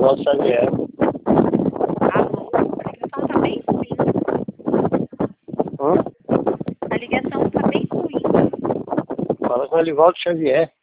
Elivaldo Xavier. Alô? A ligação tá bem ruim. A ligação tá bem ruim. Fala com o Elivaldo Xavier.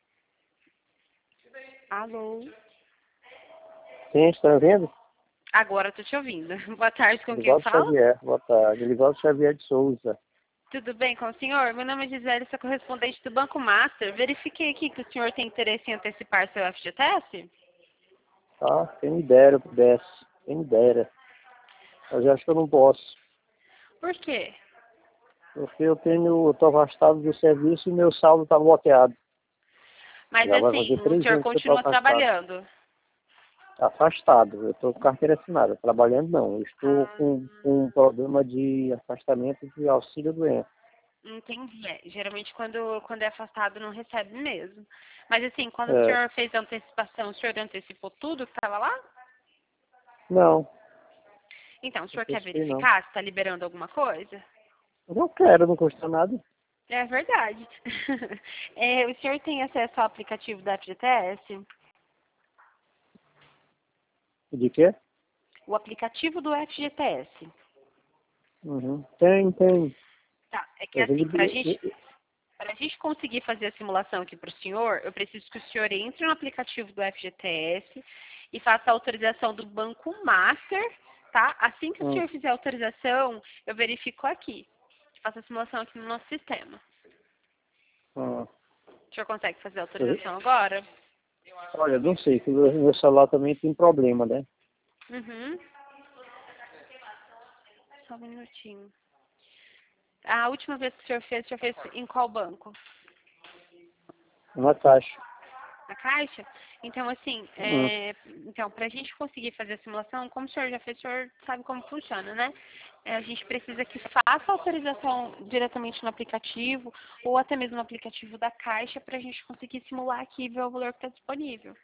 Alô? Sim, está vendo? Agora eu tô te ouvindo. Boa tarde, com quem Elivaldo fala? Xavier, boa tarde. Elivaldo Xavier de Souza. Tudo bem com o senhor? Meu nome é Gisele, sou correspondente do Banco Master. Verifiquei aqui que o senhor tem interesse em antecipar seu FGTS? Tá? Quem me dera, eu pudesse. Quem me dera. Mas eu acho que eu não posso. Por quê? Porque eu tô afastado do serviço e meu saldo está bloqueado. Mas Já vai assim, fazer o 3 senhor anos que eu estou continua afastado. trabalhando? Afastado. Eu estou com carteira assinada. Trabalhando não. Eu estou Ah, com um problema de afastamento de auxílio-doença. entendi. Geralmente quando é afastado não recebe mesmo. Mas assim, quando o É. senhor fez a antecipação, o senhor antecipou tudo que estava lá? Não. Então, o Não senhor quer sei não. verificar se está liberando alguma coisa? Eu não quero, não custa nada. É verdade. O senhor tem acesso ao aplicativo da FGTS? De quê? O aplicativo do FGTS. Uhum. Tem. Tá, é que Eu assim, para vi. a gente conseguir fazer a simulação aqui para o senhor, eu preciso que o senhor entre no aplicativo do FGTS e faça a autorização do Banco Master, tá? Assim que o senhor fizer a autorização, eu verifico aqui. Faço a simulação aqui no nosso sistema. Hum. O senhor consegue fazer a autorização agora? Olha, não sei, que o meu celular também tem problema, né? Uhum. Só um minutinho. A última vez que o senhor fez em qual banco? Uma caixa. Na Caixa? Então, assim, Hum. então, para a gente conseguir fazer a simulação, como o senhor já fez, o senhor sabe como funciona, né? A gente precisa que faça a autorização diretamente no aplicativo ou até mesmo no aplicativo da Caixa para a gente conseguir simular aqui e ver o valor que está disponível.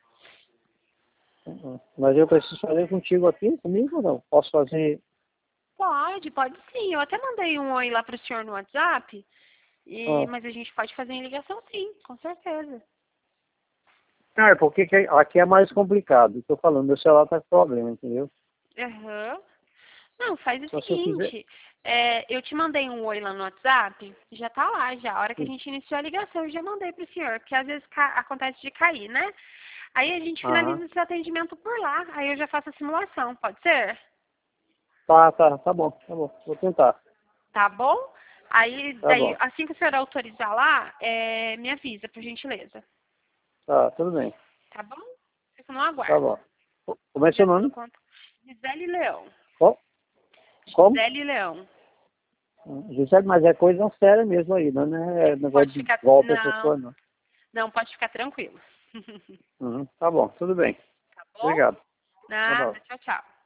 Mas eu preciso fazer contigo aqui, comigo ou não? Posso fazer? Pode sim. Eu até mandei um oi lá para o senhor no WhatsApp, Ah, mas a gente pode fazer em ligação sim, com certeza. é porque aqui é mais complicado. Estou falando, meu celular está com problema, entendeu? Aham. Não, faz o Então, se eu quiser. seguinte, eu te mandei um oi lá no WhatsApp, já tá lá já. A hora que a gente iniciou a ligação, eu já mandei pro senhor, porque às vezes acontece de cair, né? Aí a gente Aham. finaliza esse atendimento por lá, aí eu já faço a simulação, pode ser? Tá bom, tá bom. Vou tentar. Tá bom? Aí, Tá daí, bom. assim que o senhor autorizar lá, me avisa, por gentileza. Tá, tudo bem. Tá bom? Fico no Tá aguardo. bom. Como é seu Já tô no nome? conto. Gisele Leão. Como? Como? Gisele Leão. Gisele, mas é coisa séria mesmo aí, não é negócio Pode de ficar. golpe essas Não, coisas, não. não, pode ficar tranquilo. Uhum. Tá bom, tudo bem. Tá bom? Obrigado. Tá bom. Nada, tchau, tchau.